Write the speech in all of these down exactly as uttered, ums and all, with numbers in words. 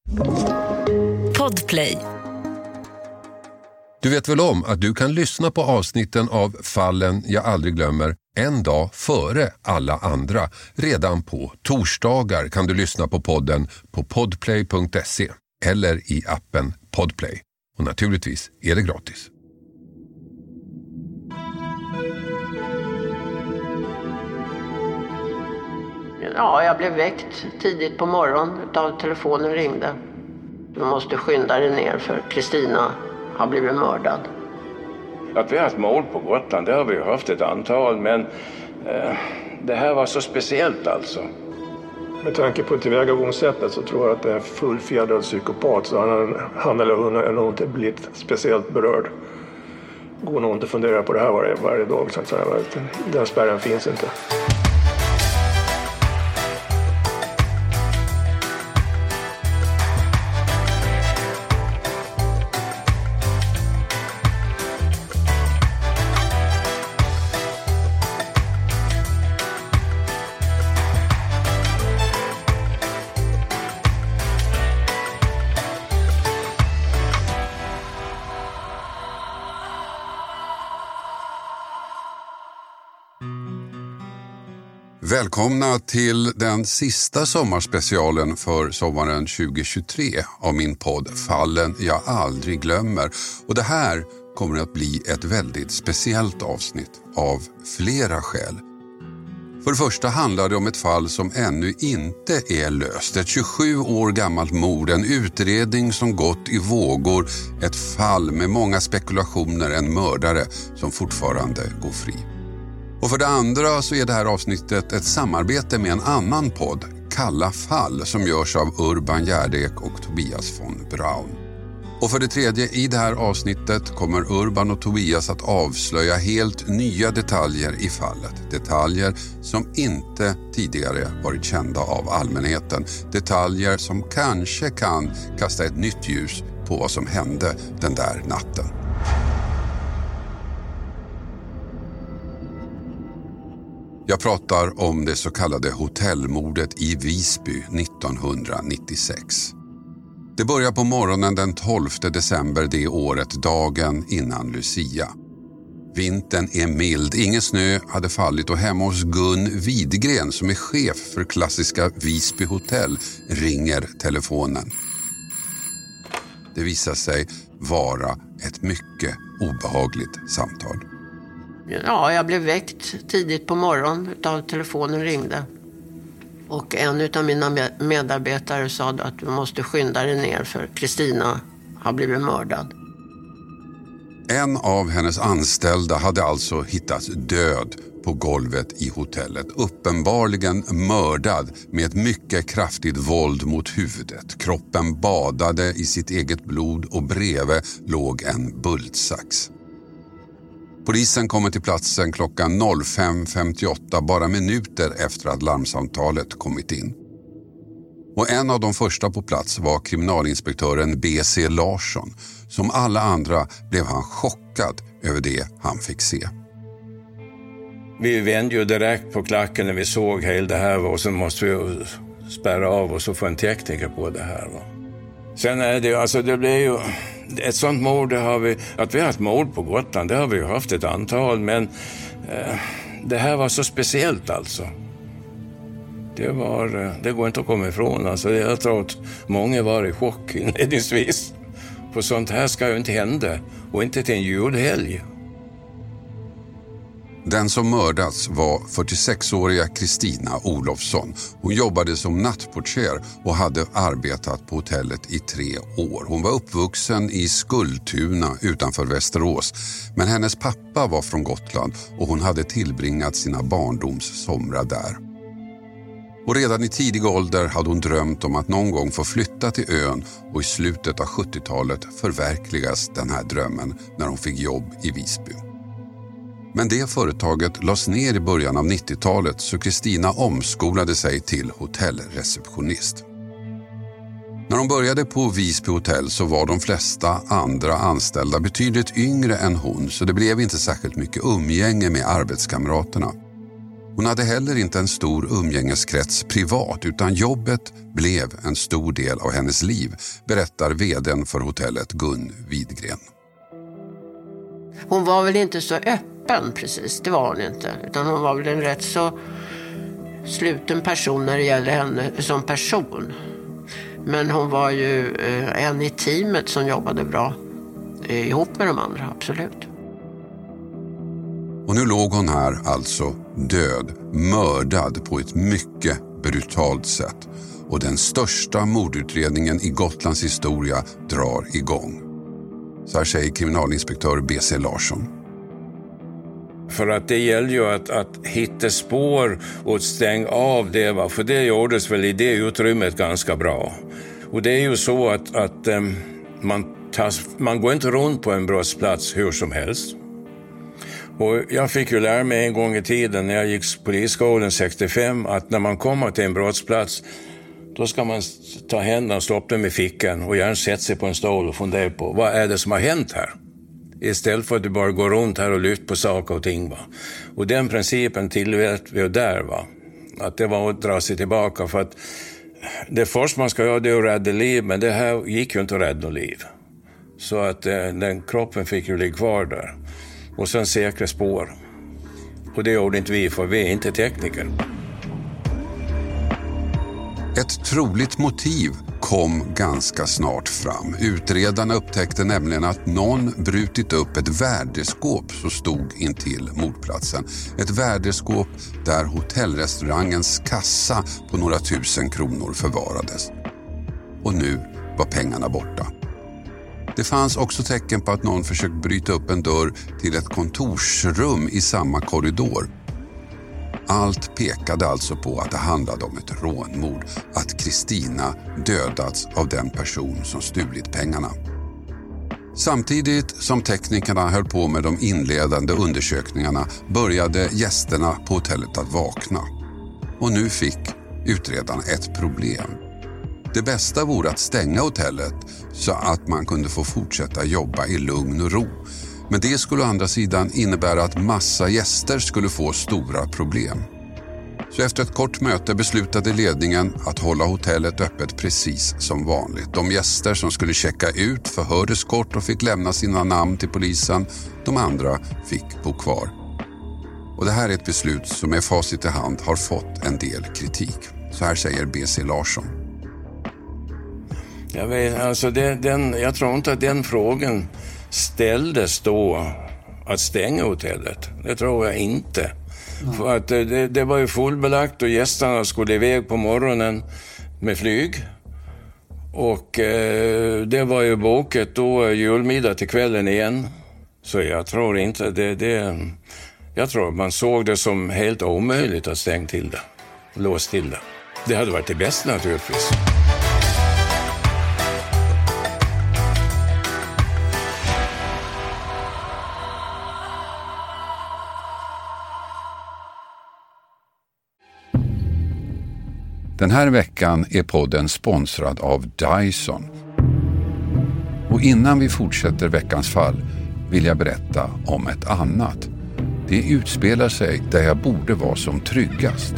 Podplay. Du vet väl om att du kan lyssna på avsnitten av Fallen jag aldrig glömmer en dag före alla andra. Redan på torsdagar kan du lyssna på podden på podplay punkt se eller i appen Podplay. Och naturligtvis är det gratis. Ja, jag blev väckt tidigt på morgonen utav telefonen ringde. Du måste skynda dig ner för Kristina har blivit mördad. Att vi har haft mord på Gotland, det har vi ju haft ett antal, men eh, det här var så speciellt alltså. Med tanke på tillvägagångssättet så tror jag att det är fullfjädrad psykopat, så han, han eller hon har nog inte blivit speciellt berörd. Går nog inte att fundera på det här varje, varje dag, så att säga. Den spärren finns inte. Välkomna till den sista sommarspecialen för sommaren tjugohundratjugotre av min podd Fallen jag aldrig glömmer. Och det här kommer att bli ett väldigt speciellt avsnitt av flera skäl. För det första handlar det om ett fall som ännu inte är löst. Ett tjugosju år gammalt mord, en utredning som gått i vågor. Ett fall med många spekulationer, en mördare som fortfarande går fri. Och för det andra så är det här avsnittet ett samarbete med en annan podd, Kalla fall, som görs av Urban Gärdek och Tobias von Braun. Och för det tredje, i det här avsnittet kommer Urban och Tobias att avslöja helt nya detaljer i fallet. Detaljer som inte tidigare varit kända av allmänheten. Detaljer som kanske kan kasta ett nytt ljus på vad som hände den där natten. Jag pratar om det så kallade hotellmordet i Visby nittonhundranittiosex. Det börjar på morgonen den tolfte december det året, dagen innan Lucia. Vintern är mild, ingen snö hade fallit och hemma hos Gun Widgren som är chef för klassiska Visby hotell ringer telefonen. Det visar sig vara ett mycket obehagligt samtal. Ja, jag blev väckt tidigt på morgonen utav telefonen ringde. Och en utav mina medarbetare sa att du måste skynda dig ner för Kristina har blivit mördad. En av hennes anställda hade alltså hittats död på golvet i hotellet. Uppenbarligen mördad med ett mycket kraftigt våld mot huvudet. Kroppen badade i sitt eget blod och bredvid låg en bultsax. Polisen kommer till platsen klockan fem femtioåtta, bara minuter efter att larmsamtalet kommit in. Och en av de första på plats var kriminalinspektören B C Larsson. Som alla andra blev han chockad över det han fick se. Vi vände ju direkt på klacken när vi såg hela det här, och så måste vi spärra av och så få en tekniker på det här. Va? Sen är det ju, alltså det blir ju ett sånt mord, det har vi, att vi har haft mord på Gotland, det har vi ju haft ett antal, men eh, det här var så speciellt alltså. Det var, det går inte att komma ifrån, alltså jag tror att många var i chock inledningsvis. För sånt här ska ju inte hända, och inte till en julhelg. Den som mördats var fyrtiosexåriga Kristina Olofsson. Hon jobbade som nattportier och hade arbetat på hotellet i tre år. Hon var uppvuxen i Skultuna utanför Västerås. Men hennes pappa var från Gotland och hon hade tillbringat sina barndomssomrar där. Och redan i tidig ålder hade hon drömt om att någon gång få flytta till ön, och i slutet av sjuttiotalet förverkligas den här drömmen när hon fick jobb i Visby. Men det företaget lades ner i början av nittiotalet, så Kristina omskolade sig till hotellreceptionist. När hon började på Visby hotell så var de flesta andra anställda betydligt yngre än hon, så det blev inte särskilt mycket umgänge med arbetskamraterna. Hon hade heller inte en stor umgängeskrets privat utan jobbet blev en stor del av hennes liv, berättar vdn för hotellet Gun Widgren. Hon var väl inte så öppen precis, det var hon inte. Utan hon var väl en rätt så sluten person när det gäller henne som person. Men hon var ju en i teamet som jobbade bra ihop med de andra, absolut. Och nu låg hon här alltså död, mördad på ett mycket brutalt sätt. Och den största mordutredningen i Gotlands historia drar igång. Så här säger kriminalinspektör B C Larsson. För att det gäller ju att, att hitta spår och stänga av det, va? För det gjordes väl i det utrymmet ganska bra. Och det är ju så att, att um, man, tas, man går inte runt på en brottsplats hur som helst. Och jag fick ju lära mig en gång i tiden när jag gick polisskolan sextiofem att när man kommer till en brottsplats då ska man ta händerna och stoppa dem i fickan och gärna sätta sig på en stol och fundera på vad är det som har hänt här. Istället för att du bara går runt här och lyfter på saker och ting. Va? Och den principen tillät vi där. Va? Att det var att dra sig tillbaka. För att det första man ska göra det är att rädda liv. Men det här gick ju inte att rädda liv. Så att eh, den kroppen fick ju ligga kvar där. Och sen säkra spår. Och det gjorde inte vi för vi är inte tekniker. Ett troligt motiv kom ganska snart fram. Utredarna upptäckte nämligen att någon brutit upp ett värdeskåp som stod intill mordplatsen. Ett värdeskåp där hotellrestaurangens kassa på några tusen kronor förvarades. Och nu var pengarna borta. Det fanns också tecken på att någon försökt bryta upp en dörr till ett kontorsrum i samma korridor. Allt pekade alltså på att det handlade om ett rånmord, att Kristina dödats av den person som stulit pengarna. Samtidigt som teknikerna höll på med de inledande undersökningarna började gästerna på hotellet att vakna. Och nu fick utredarna ett problem. Det bästa vore att stänga hotellet så att man kunde få fortsätta jobba i lugn och ro. Men det skulle å andra sidan innebära att massa gäster skulle få stora problem. Så efter ett kort möte beslutade ledningen att hålla hotellet öppet precis som vanligt. De gäster som skulle checka ut förhördes kort och fick lämna sina namn till polisen. De andra fick bo kvar. Och det här är ett beslut som med facit i hand har fått en del kritik. Så här säger B C Larsson. Jag vet, alltså det, den, jag tror inte att den frågan ställdes då att stänga hotellet. Det tror jag inte. Mm. För att det, det var ju fullbelagt och gästerna skulle iväg på morgonen med flyg. Och eh, det var ju bokat då julmiddag till kvällen igen. Så jag tror inte det, det... Jag tror man såg det som helt omöjligt att stänga till det. Lås till det. Det hade varit det bästa naturligtvis. Den här veckan är podden sponsrad av Dyson. Och innan vi fortsätter veckans fall vill jag berätta om ett annat. Det utspelar sig där jag borde vara som tryggast.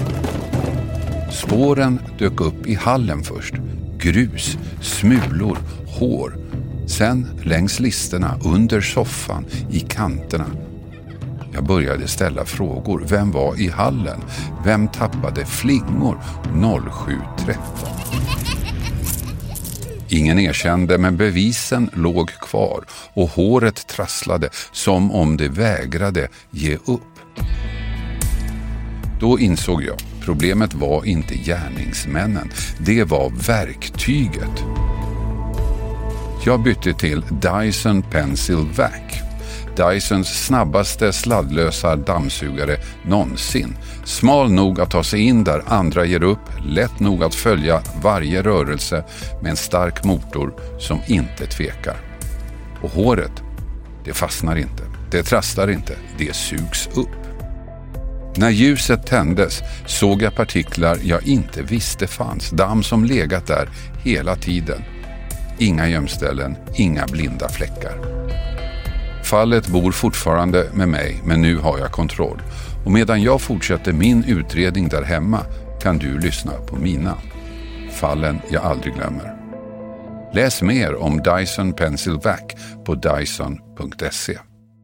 Spåren dök upp i hallen först. Grus, smulor, hår. Sen längs listerna, under soffan, i kanterna. Jag började ställa frågor. Vem var i hallen? Vem tappade flingor noll sju tretton? Ingen erkände, men bevisen låg kvar och håret trasslade som om det vägrade ge upp. Då insåg jag, problemet var inte gärningsmännen, det var verktyget. Jag bytte till Dyson Pencil Vac. Dysons snabbaste sladdlösa dammsugare någonsin. Smal nog att ta sig in där andra ger upp, lätt nog att följa varje rörelse med en stark motor som inte tvekar. Och håret, det fastnar inte, det trasslar inte, det sugs upp. När ljuset tändes såg jag partiklar jag inte visste fanns, damm som legat där hela tiden. Inga gömställen, inga blinda fläckar. Fallet bor fortfarande med mig, men nu har jag kontroll. Och medan jag fortsätter min utredning där hemma kan du lyssna på mina. Fallen jag aldrig glömmer. Läs mer om Dyson Pencil Vac på dyson punkt se.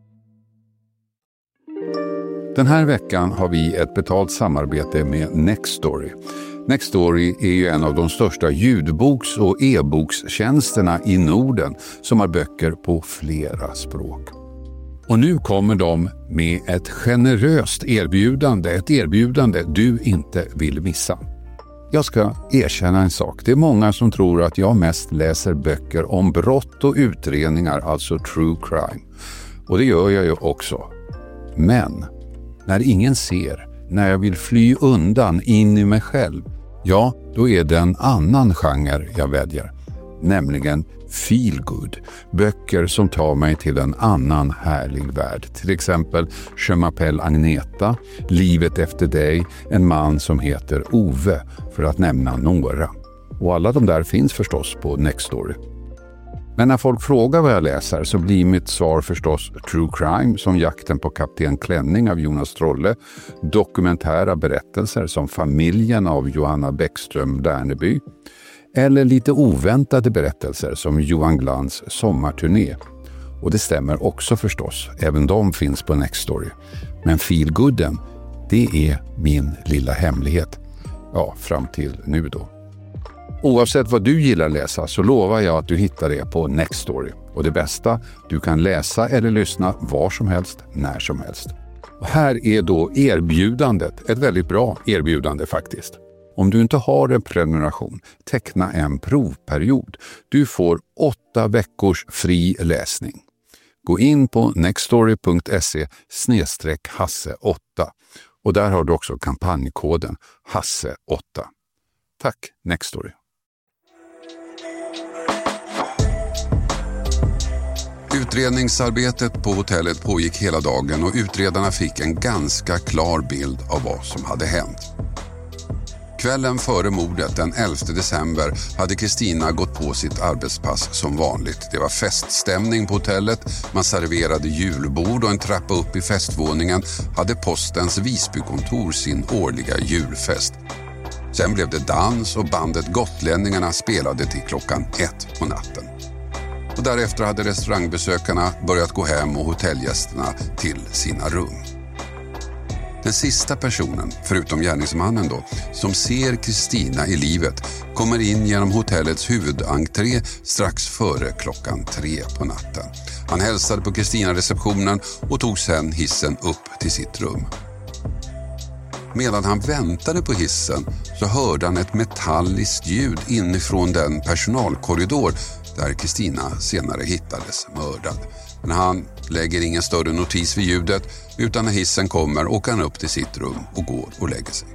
Den här veckan har vi ett betalt samarbete med Nextory. Nextory är ju en av de största ljudboks- och e-bokstjänsterna i Norden som har böcker på flera språk. Och nu kommer de med ett generöst erbjudande, ett erbjudande du inte vill missa. Jag ska erkänna en sak. Det är många som tror att jag mest läser böcker om brott och utredningar, alltså true crime. Och det gör jag ju också. Men när ingen ser, när jag vill fly undan in i mig själv, ja, då är det en annan genre jag väljer. Nämligen feel good. Böcker som tar mig till en annan härlig värld. Till exempel Je m'appelle Agneta, Livet efter dig, En man som heter Ove, för att nämna några. Och alla de där finns förstås på Nextory. Men när folk frågar vad jag läser så blir mitt svar förstås true crime som Jakten på kapten Klänning av Jonas Trolle, dokumentära berättelser som Familjen av Johanna Bäckström Därneby, eller lite oväntade berättelser som Johan Glans sommarturné. Och det stämmer också förstås, även de finns på Nextory. Men feelgooden, det är min lilla hemlighet. Ja, fram till nu då. Oavsett vad du gillar läsa så lovar jag att du hittar det på Nextory. Och det bästa, du kan läsa eller lyssna var som helst, när som helst. Och här är då erbjudandet, ett väldigt bra erbjudande faktiskt. Om du inte har en prenumeration, teckna en provperiod. Du får åtta veckors fri läsning. Gå in på nextory punkt se slash hasse åtta och där har du också kampanjkoden hasse åtta. Tack Nextory. Utredningsarbetet på hotellet pågick hela dagen och utredarna fick en ganska klar bild av vad som hade hänt. Kvällen före mordet den elfte december hade Kristina gått på sitt arbetspass som vanligt. Det var feststämning på hotellet, man serverade julbord och en trappa upp i festvåningen hade postens Visbykontor sin årliga julfest. Sen blev det dans och bandet Gotlänningarna spelade till klockan ett på natten. Och därefter hade restaurangbesökarna börjat gå hem och hotellgästerna till sina rum. Den sista personen, förutom gärningsmannen då, som ser Kristina i livet kommer in genom hotellets huvudentré strax före klockan tre på natten. Han hälsade på Kristina-receptionen och tog sedan hissen upp till sitt rum. Medan han väntade på hissen så hörde han ett metalliskt ljud inifrån den personalkorridor där Kristina senare hittades mördad. Men han lägger ingen större notis vid ljudet utan när hissen kommer åker han upp till sitt rum och går och lägger sig.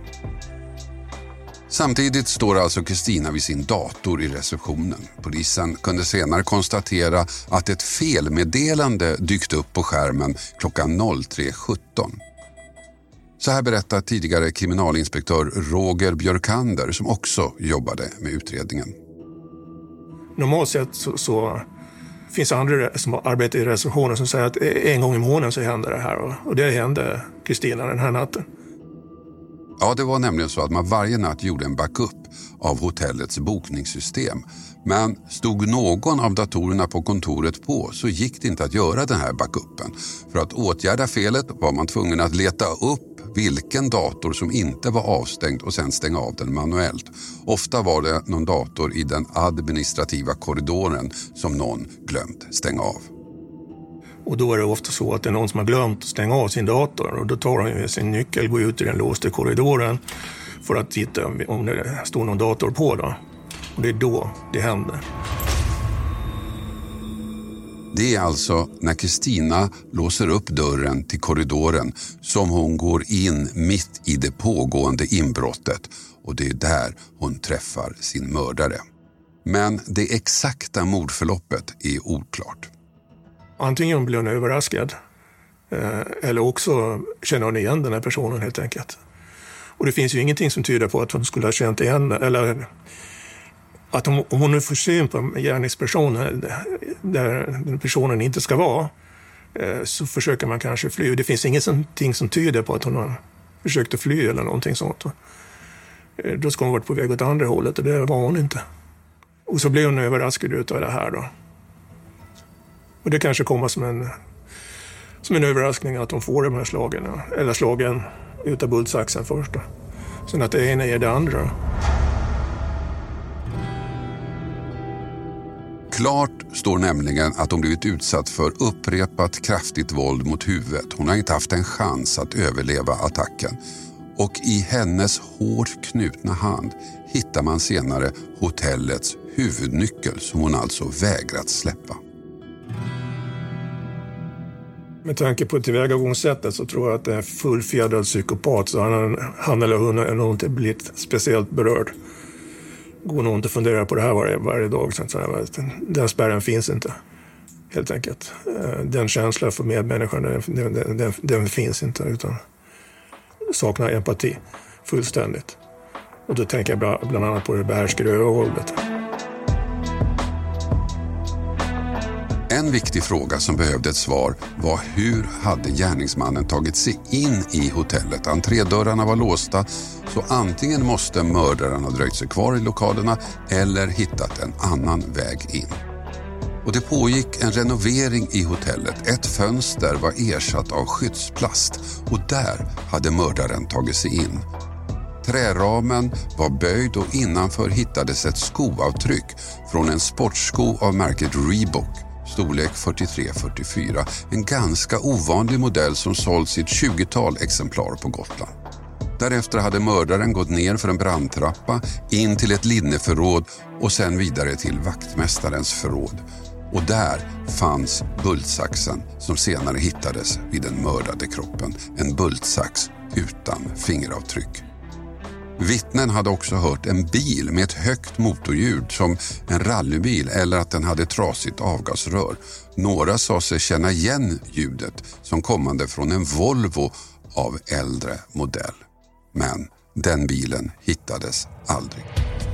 Samtidigt står alltså Kristina vid sin dator i receptionen. Polisen kunde senare konstatera att ett felmeddelande dykt upp på skärmen klockan tre sjutton. Så här berättar tidigare kriminalinspektör Roger Björkander som också jobbade med utredningen. Normalt sett så, så finns det andra som arbetar i receptionen som säger att en gång i månaden så händer det här. Och det hände Kristina den här natten. Ja, det var nämligen så att man varje natt gjorde en backup av hotellets bokningssystem. Men stod någon av datorerna på kontoret på så gick det inte att göra den här backuppen. För att åtgärda felet var man tvungen att leta upp vilken dator som inte var avstängd och sen stänga av den manuellt. Ofta var det någon dator i den administrativa korridoren som någon glömt stänga av. Och då är det ofta så att det är någon som har glömt stänga av sin dator och då tar han sin nyckel, går ut i den låsta korridoren för att titta om det står någon dator på då. Och det är då det händer. Det är alltså när Kristina låser upp dörren till korridoren som hon går in mitt i det pågående inbrottet och det är där hon träffar sin mördare. Men det exakta mordförloppet är oklart. Antingen blir hon överraskad eller också känner hon igen den här personen helt enkelt. Och det finns ju ingenting som tyder på att hon skulle ha känt igen eller att om, om hon nu får syn på gärningspersonen där den personen inte ska vara så försöker man kanske fly. Det finns ingenting som tyder på att hon har försökt att fly eller någonting sånt. Då ska hon varit på väg åt andra hållet och det var hon inte. Och så blev hon överraskad utav det här då. Och det kanske kommer som en, som en överraskning att hon får de här slagen. Eller slagen utav bultsaxen först då. Sen att det ena är det andra. Klart står nämligen att hon blivit utsatt för upprepat kraftigt våld mot huvudet. Hon har inte haft en chans att överleva attacken. Och i hennes hårt knutna hand hittar man senare hotellets huvudnyckel som hon alltså vägrat släppa. Med tanke på tillvägagångssättet så tror jag att det är fullfjädrad psykopat, så han, han eller hon är nog inte blivit speciellt berörd. Går nog inte att fundera på det här varje, varje dag. Så att säga. Den spärren finns inte, helt enkelt. Den känslan för medmänniskan, den, den, den, den finns inte, utan saknar empati fullständigt. Och då tänker jag bland annat på det behärskade övervåldet. En viktig fråga som behövde ett svar var hur hade gärningsmannen tagit sig in i hotellet? Entrédörrarna var låsta, så antingen måste mördaren ha dröjt sig kvar i lokalerna eller hittat en annan väg in. Och det pågick en renovering i hotellet. Ett fönster var ersatt av skyddsplast och där hade mördaren tagit sig in. Träramen var böjd och innanför hittades ett skoavtryck från en sportsko av märket Reebok. Storlek fyrtiotre fyrtiofyra, en ganska ovanlig modell som sålts i ett tjugotal exemplar på Gotland. Därefter hade mördaren gått ner för en brandtrappa, in till ett linneförråd och sen vidare till vaktmästarens förråd. Och där fanns bultsaxen som senare hittades vid den mördade kroppen. En bultsax utan fingeravtryck. Vittnen hade också hört en bil med ett högt motorljud som en rallybil eller att den hade trasigt avgasrör. Några sa sig känna igen ljudet som kommande från en Volvo av äldre modell. Men den bilen hittades aldrig.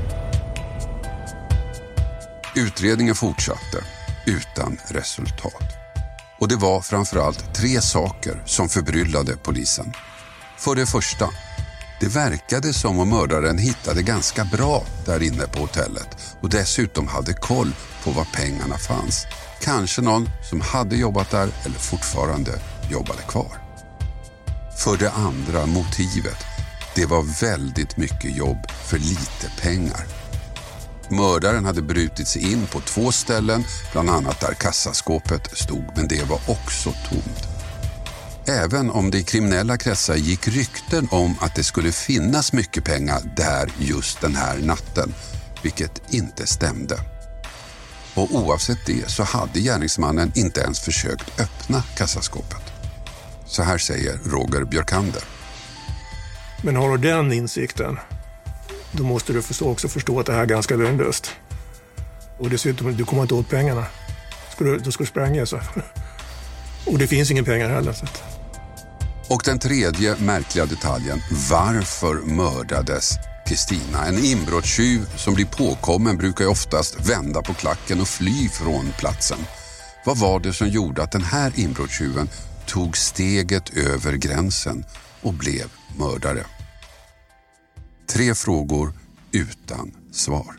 Utredningen fortsatte utan resultat. Och det var framförallt tre saker som förbryllade polisen. För det första, det verkade som om mördaren hittade ganska bra där inne på hotellet och dessutom hade koll på var pengarna fanns. Kanske någon som hade jobbat där eller fortfarande jobbade kvar. För det andra, motivet. Det var väldigt mycket jobb för lite pengar. Mördaren hade brutit sig in på två ställen, bland annat där kassaskåpet stod, men det var också tomt. Även om det i kriminella kretsar gick rykten om att det skulle finnas mycket pengar där just den här natten, vilket inte stämde. Och oavsett det så hade gärningsmannen inte ens försökt öppna kassaskåpet. Så här säger Roger Björkander. Men har du den insikten, då måste du förstå, också förstå att det här är ganska lönlöst. Och dessutom, du kommer inte åt pengarna. Ska du, då ska du spränga så. Och det finns ingen pengar heller. Så. Och den tredje märkliga detaljen, varför mördades Kristina? En inbrottstjuv som blir påkommen brukar ju oftast vända på klacken och fly från platsen. Vad var det som gjorde att den här inbrottstjuven tog steget över gränsen och blev mördare? Tre frågor utan svar.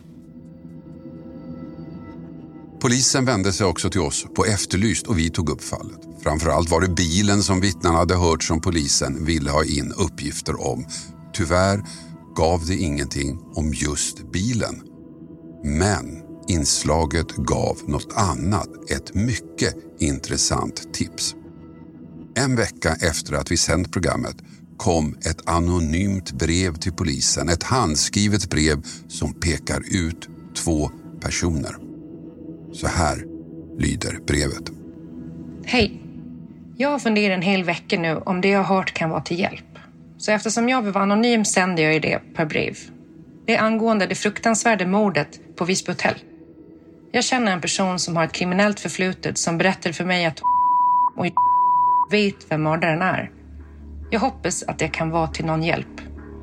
Polisen vände sig också till oss på Efterlyst och vi tog upp fallet. Framförallt var det bilen som vittnen hade hört som polisen ville ha in uppgifter om. Tyvärr gav det ingenting om just bilen. Men inslaget gav något annat, ett mycket intressant tips. En vecka efter att vi sänt programmet kom ett anonymt brev till polisen. Ett handskrivet brev som pekar ut två personer. Så här lyder brevet. Hej, jag har funderat en hel vecka nu om det jag har hört kan vara till hjälp. Så eftersom jag vill vara anonym sänder jag det per brev. Det är angående det fruktansvärda mordet på Visby hotell. Jag känner en person som har ett kriminellt förflutet som berättar för mig att och vet vem mördaren är. Jag hoppas att det kan vara till någon hjälp.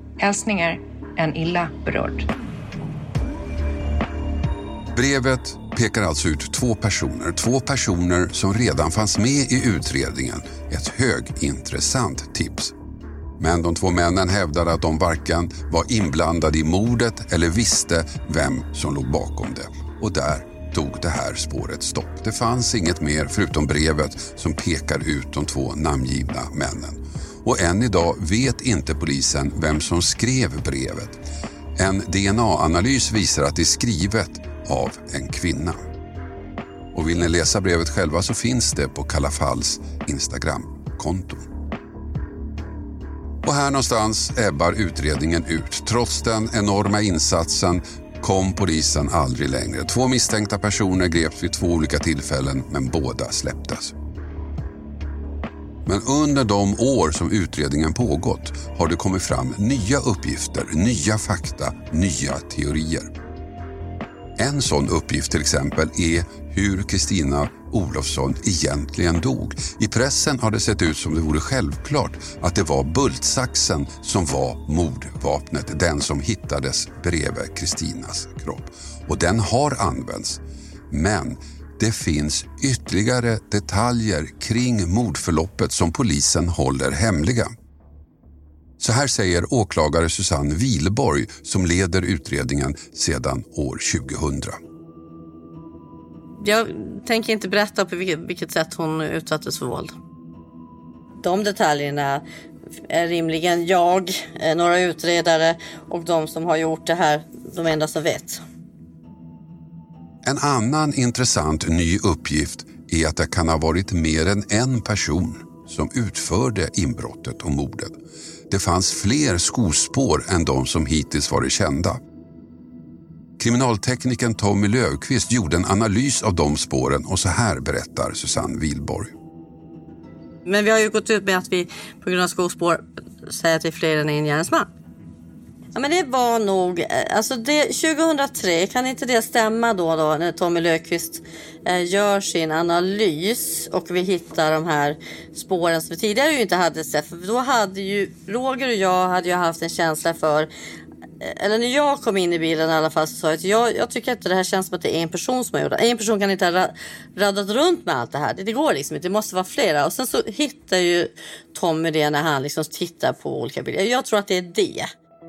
Hälsningar, en illa berörd. Brevet pekar alltså ut två personer. Två personer som redan fanns med i utredningen. Ett högintressant tips. Men de två männen hävdade att de varken var inblandade i mordet eller visste vem som låg bakom det. Och där tog det här spåret stopp. Det fanns inget mer förutom brevet som pekar ut de två namngivna männen. Och än idag vet inte polisen vem som skrev brevet. En D N A-analys visar att det är skrivet av en kvinna. Och vill ni läsa brevet själva så finns det på Kalla Falls Instagram-konto. Och här någonstans ebbar utredningen ut. Trots den enorma insatsen kom polisen aldrig längre. Två misstänkta personer greps vid två olika tillfällen, men båda släpptes. Men under de år som utredningen pågått har det kommit fram nya uppgifter, nya fakta, nya teorier. En sån uppgift till exempel är hur Kristina Olofsson egentligen dog. I pressen har det sett ut som det vore självklart att det var bultsaxen som var mordvapnet, den som hittades bredvid Kristinas kropp. Och den har använts. Men det finns ytterligare detaljer kring mordförloppet som polisen håller hemliga. Så här säger åklagare Susanne Wihlborg som leder utredningen sedan år tjugohundra. Jag tänker inte berätta på vilket, vilket sätt hon utsattes för våld. De detaljerna är rimligen jag, några utredare och de som har gjort det här, de enda som vet. En annan intressant ny uppgift är att det kan ha varit mer än en person som utförde inbrottet och mordet. Det fanns fler skospår än de som hittills varit kända. Kriminalteknikern Tommy Löfqvist gjorde en analys av de spåren och så här berättar Susanne Wihlborg. Men vi har ju gått ut med att vi på grund av skospår säger att vi är fler än en gärningsman. Ja, men det var nog, alltså det, tjugohundratre, kan inte det stämma då, då när Tommy Löfqvist eh, gör sin analys och vi hittar de här spåren som vi tidigare ju inte hade sett. För då hade ju Roger och jag hade ju haft en känsla för, eller när jag kom in i bilen i alla fall så sa jag att jag, jag tycker att det här känns som att det är en person som har gjort det. En person kan inte ha radat runt med allt det här. Det, det går liksom inte, det måste vara flera. Och sen så hittar ju Tommy det när han liksom tittar på olika bilder. Jag tror att det är det.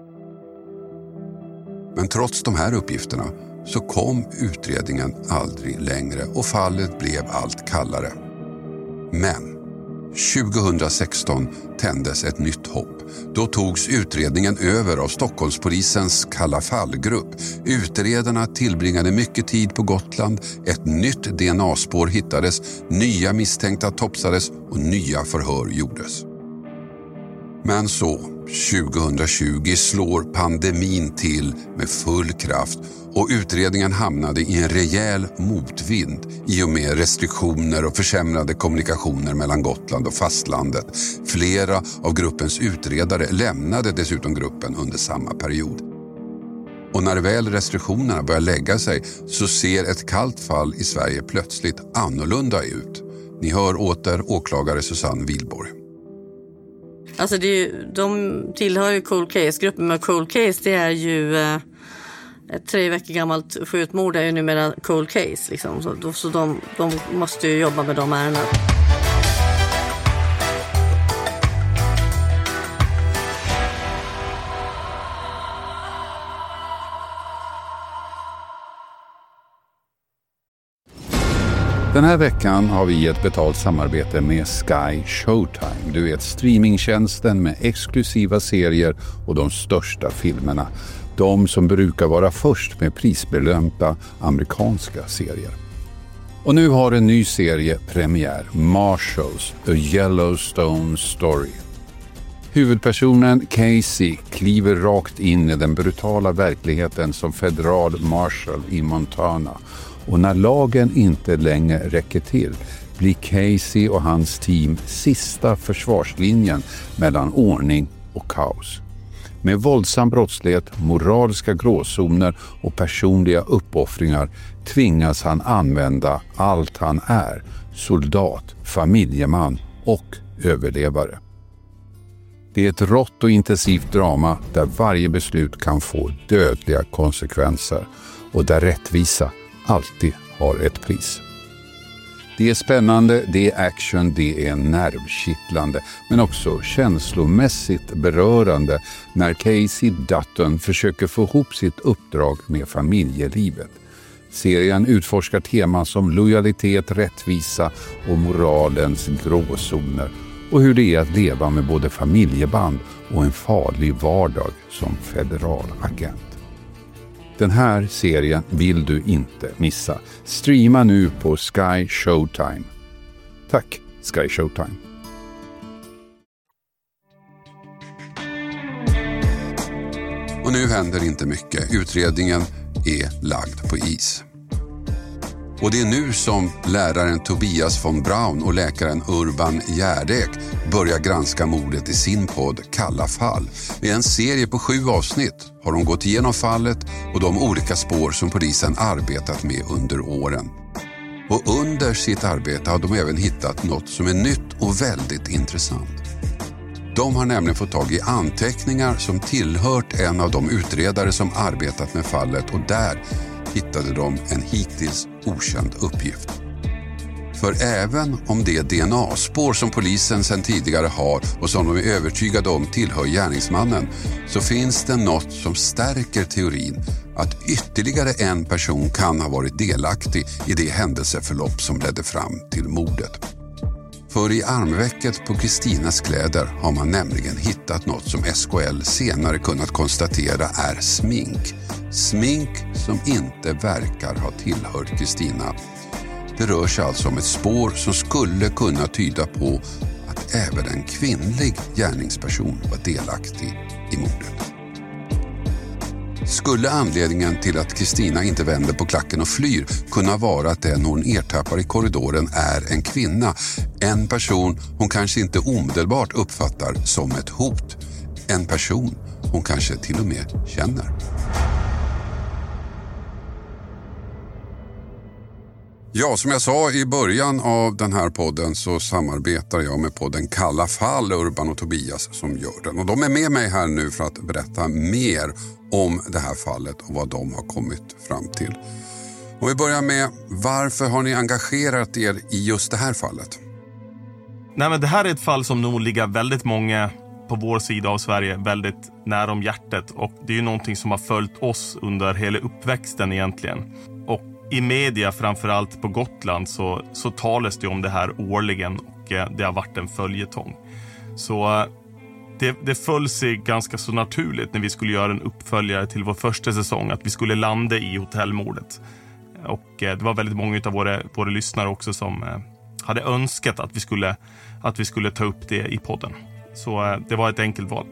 Men trots de här uppgifterna så kom utredningen aldrig längre och fallet blev allt kallare. Men tjugohundrasexton tändes ett nytt hopp. Då togs utredningen över av Stockholmspolisens Kalla Fall-grupp. Utredarna tillbringade mycket tid på Gotland. Ett nytt D N A-spår hittades, nya misstänkta topsades och nya förhör gjordes. Men så, tjugohundratjugo slår pandemin till med full kraft och utredningen hamnade i en rejäl motvind i och med restriktioner och försämrade kommunikationer mellan Gotland och fastlandet. Flera av gruppens utredare lämnade dessutom gruppen under samma period. Och när väl restriktionerna börjar lägga sig så ser ett kallt fall i Sverige plötsligt annorlunda ut. Ni hör åter åklagare Susanne Wihlborg. Alltså det är ju, de tillhör ju Cold Case-gruppen, men Cold Case det är ju eh, ett tre veckor gammalt skjutmord är ju numera Cold Case liksom. Så, då, så de, de måste ju jobba med de ärendena. Den här veckan har vi ett betalt samarbete med Sky Showtime. Du vet, streamingtjänsten med exklusiva serier och de största filmerna. De som brukar vara först med prisbelönta amerikanska serier. Och nu har en ny serie premiär, Marshalls, A Yellowstone Story. Huvudpersonen Casey kliver rakt in i den brutala verkligheten som federal marshal i Montana. Och när lagen inte längre räcker till blir Casey och hans team sista försvarslinjen mellan ordning och kaos. Med våldsam brottslighet, moraliska gråzoner och personliga uppoffringar tvingas han använda allt han är, soldat, familjeman och överlevare. Det är ett rått och intensivt drama där varje beslut kan få dödliga konsekvenser och där rättvisa alltid har ett pris. Det är spännande, det är action, det är nervkittlande men också känslomässigt berörande när Casey Dutton försöker få ihop sitt uppdrag med familjelivet. Serien utforskar teman som lojalitet, rättvisa och moralens gråzoner och hur det är att leva med både familjeband och en farlig vardag som federalagent. Den här serien vill du inte missa. Streama nu på Sky Showtime. Tack, Sky Showtime. Och nu händer inte mycket. Utredningen är lagd på is. Och det är nu som läraren Tobias von Braun och läkaren Urban Gärdek börjar granska mordet i sin podd Kalla fall. I en serie på sju avsnitt har de gått igenom fallet och de olika spår som polisen arbetat med under åren. Och under sitt arbete har de även hittat något som är nytt och väldigt intressant. De har nämligen fått tag i anteckningar som tillhört en av de utredare som arbetat med fallet och där hittade de en hittills okänd uppgift. För även om det är D N A-spår som polisen sedan tidigare har och som de är övertygade om tillhör gärningsmannen så finns det något som stärker teorin att ytterligare en person kan ha varit delaktig i det händelseförlopp som ledde fram till mordet. För i armvecket på Kristinas kläder har man nämligen hittat något som S K L senare kunnat konstatera är smink. Smink som inte verkar ha tillhört Kristina. Det rör sig alltså om ett spår som skulle kunna tyda på att även en kvinnlig gärningsperson var delaktig i mordet. Skulle anledningen till att Kristina inte vänder på klacken och flyr kunna vara att den hon ertappar i korridoren är en kvinna. En person hon kanske inte omedelbart uppfattar som ett hot. En person hon kanske till och med känner. Ja, som jag sa i början av den här podden så samarbetar jag med podden Kalla fall, Urban och Tobias som gör den. Och de är med mig här nu för att berätta mer om det här fallet och vad de har kommit fram till. Och vi börjar med, varför har ni engagerat er i just det här fallet? Nej, men det här är ett fall som nog ligger väldigt många på vår sida av Sverige väldigt nära om hjärtat. Och det är ju någonting som har följt oss under hela uppväxten egentligen. Och i media, framförallt på Gotland, så, så talas det om det här årligen och eh, det har varit en följetong. Så eh, det, det föll sig ganska så naturligt när vi skulle göra en uppföljare till vår första säsong att vi skulle landa i hotellmordet. Och eh, det var väldigt många av våra, våra lyssnare också som eh, hade önskat att vi, skulle, att vi skulle ta upp det i podden. Så eh, det var ett enkelt val.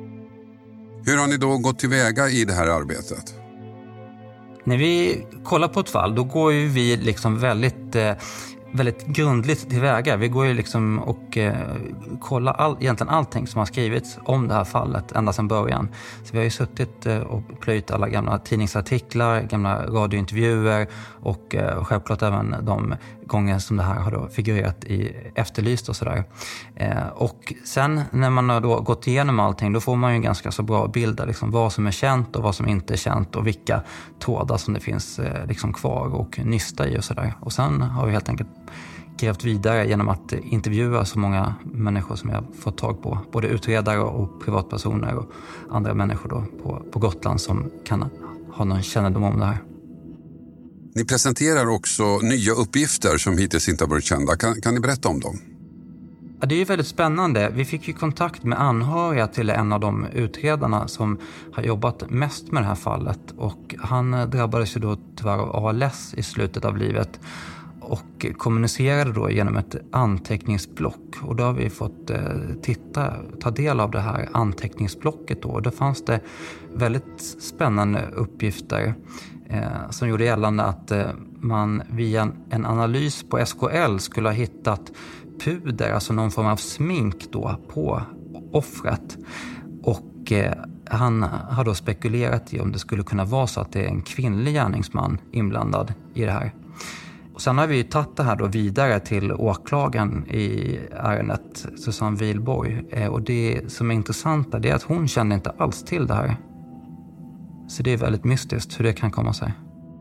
Hur har ni då gått tillväga i det här arbetet? När vi kollar på ett fall, då går ju vi liksom väldigt, eh, väldigt grundligt tillväga. Vi går ju liksom och eh, kollar all, egentligen allting som har skrivits om det här fallet ända sedan början. Så vi har ju suttit eh, och plöjt alla gamla tidningsartiklar, gamla radiointervjuer och eh, självklart även de gånger som det här har då figurerat i Efterlyst och sådär. Eh, och sen när man har då gått igenom allting, då får man ju en ganska så bra bild av liksom vad som är känt och vad som inte är känt och vilka trådar som det finns eh, liksom kvar och nysta i och sådär. Och sen har vi helt enkelt grävt vidare genom att intervjua så många människor som jag fått tag på. Både utredare och privatpersoner och andra människor då på, på Gotland som kan ha någon kännedom om det här. Ni presenterar också nya uppgifter som hittills inte har varit kända. Kan, kan ni berätta om dem? Ja, det är ju väldigt spännande. Vi fick ju kontakt med anhöriga till en av de utredarna som har jobbat mest med det här fallet. Och han drabbades ju då tyvärr av A L S i slutet av livet och kommunicerade då genom ett anteckningsblock. Och då har vi fått eh, titta, ta del av det här anteckningsblocket då. Där fanns det väldigt spännande uppgifter eh, som gjorde gällande att eh, man via en analys på S K L skulle ha hittat puder, alltså någon form av smink då på offret. Och eh, han har då spekulerat i om det skulle kunna vara så att det är en kvinnlig gärningsman inblandad i det här. Och sen har vi tagit det här då vidare till åklagaren i ärendet, Susanne Wilborg. Eh, och det som är intressant är att hon kände inte alls till det här. Så det är väldigt mystiskt hur det kan komma sig.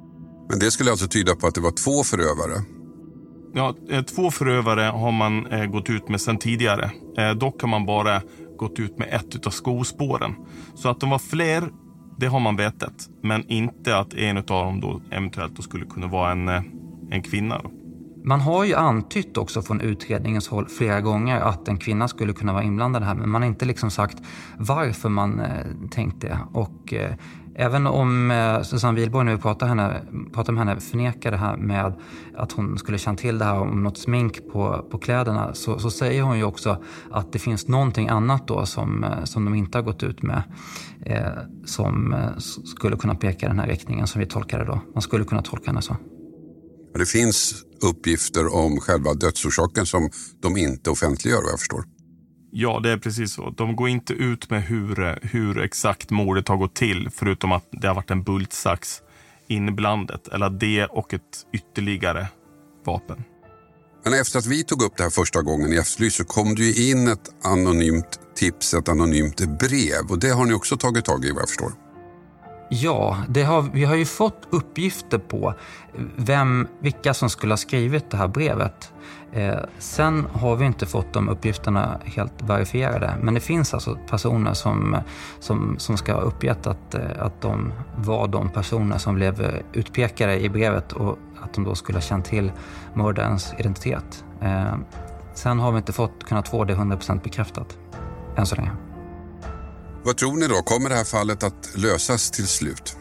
Men det skulle alltså tyda på att det var två förövare? Ja, två förövare har man eh, gått ut med sedan tidigare. Eh, dock har man bara gått ut med ett av skospåren. Så att de var fler, det har man vetat. Men inte att en av dem då eventuellt då skulle kunna vara en, en kvinna. Då. Man har ju antytt också från utredningens håll flera gånger att en kvinna skulle kunna vara inblandad här. Men man har inte liksom sagt varför man eh, tänkte. Och eh, även om eh, Susanne Wihlborg, när vi pratar, henne, pratar med henne, förnekar det här med att hon skulle känna till det här om något smink på, på kläderna. Så, så säger hon ju också att det finns någonting annat då som, eh, som de inte har gått ut med. Eh, som eh, skulle kunna peka i den här riktningen som vi tolkar det då. Man skulle kunna tolka henne så. Det finns uppgifter om själva dödsorsaken som de inte offentliggör, vad jag förstår. Ja, det är precis så. De går inte ut med hur, hur exakt mordet har gått till, förutom att det har varit en bultsax inblandat, eller det och ett ytterligare vapen. Men efter att vi tog upp det här första gången i Efterlyst så kom det ju in ett anonymt tips, ett anonymt brev, och det har ni också tagit tag i, vad jag förstår. Ja, det har, vi har ju fått uppgifter på vem, vilka som skulle ha skrivit det här brevet. Eh, sen har vi inte fått de uppgifterna helt verifierade. Men det finns alltså personer som, som, som ska ha uppgett att, att de var de personer som blev utpekade i brevet och att de då skulle ha känt till mördarens identitet. Eh, sen har vi inte fått kunnat få det hundra procent bekräftat än så länge. Vad tror ni då? Kommer det här fallet att lösas till slut?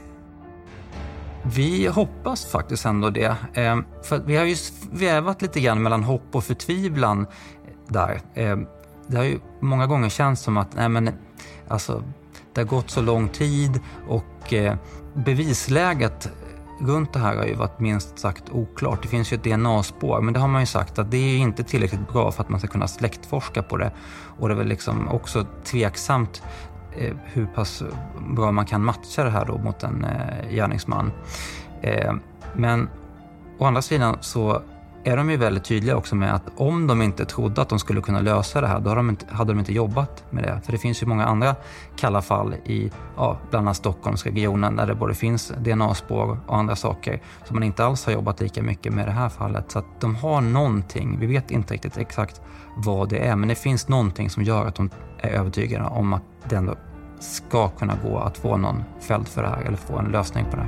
Vi hoppas faktiskt ändå det. Eh, för vi har ju vävat lite grann mellan hopp och förtvivlan där. Eh, det har ju många gånger känts som att nej men, alltså, det har gått så lång tid och eh, bevisläget runt det här har ju varit minst sagt oklart. Det finns ju ett D N A-spår, men det har man ju sagt att det är inte tillräckligt bra för att man ska kunna släktforska på det. Och det är väl liksom också tveksamt eh, hur pass bra man kan matcha det här då mot en eh, gärningsman. Eh, men å andra sidan så är de ju väldigt tydliga också med att om de inte trodde att de skulle kunna lösa det här, då hade de inte, hade de inte jobbat med det. För det finns ju många andra kalla fall i ja, bland annat Stockholmsregionen där det både finns D N A-spår och andra saker som man inte alls har jobbat lika mycket med det här fallet. Så att de har någonting, vi vet inte riktigt exakt vad det är, men det finns någonting som gör att de är övertygade om att det ändå ska kunna gå att få någon fälld för det här eller få en lösning på det här.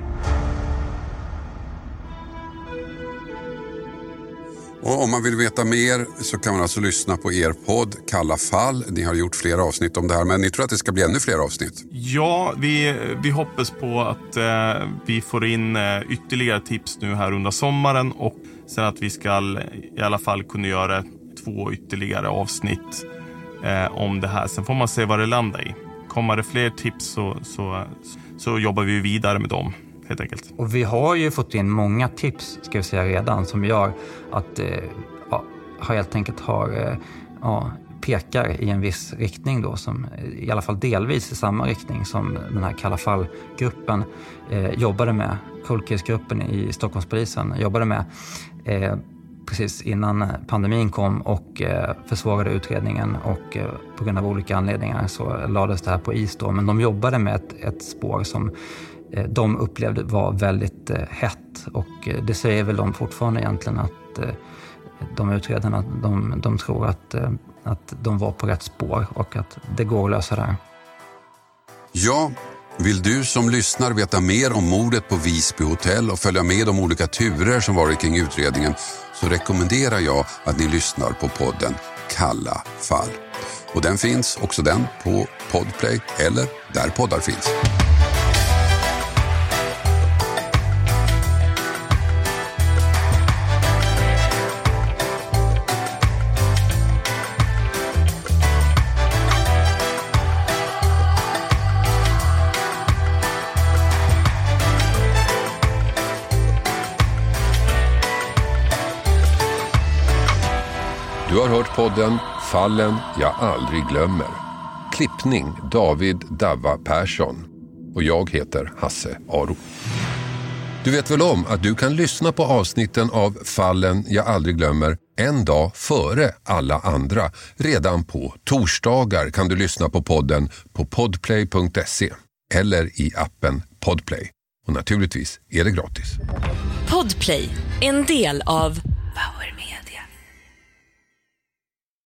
Och om man vill veta mer så kan man alltså lyssna på er podd Kalla fall. Ni har gjort flera avsnitt om det här, men ni tror att det ska bli ännu fler avsnitt? Ja, vi, vi hoppas på att eh, vi får in eh, ytterligare tips nu här under sommaren och sen att vi ska i alla fall kunna göra två ytterligare avsnitt eh, om det här. Sen får man se vad det landar i. Kommer det fler tips så, så, så jobbar vi vidare med dem. Helt enkelt. Och vi har ju fått in många tips ska vi säga redan som gör att eh, ja, helt enkelt har eh, ja, pekar i en viss riktning då som i alla fall delvis i samma riktning som den här Kalla fall-gruppen eh, jobbade med. Cold Case-gruppen i Stockholmspolisen jobbade med eh, precis innan pandemin kom och eh, försvårade utredningen och eh, på grund av olika anledningar så lades det här på is då. Men de jobbade med ett, ett spår som de upplevde var väldigt eh, hett och eh, det säger väl de fortfarande egentligen att eh, de utredarna de, de tror att, eh, att de var på rätt spår och att det går att lösa det här. Ja, vill du som lyssnar veta mer om mordet på Visby hotell och följa med de olika turer som varit kring utredningen så rekommenderar jag att ni lyssnar på podden Kalla fall. Och den finns också den på Podplay eller där poddar finns. Du har hört podden Fallen jag aldrig glömmer. Klippning David Davva Persson. Och jag heter Hasse Aro. Du vet väl om att du kan lyssna på avsnitten av Fallen jag aldrig glömmer en dag före alla andra. Redan på torsdagar kan du lyssna på podden på podplay punkt se eller i appen Podplay. Och naturligtvis är det gratis. Podplay, en del av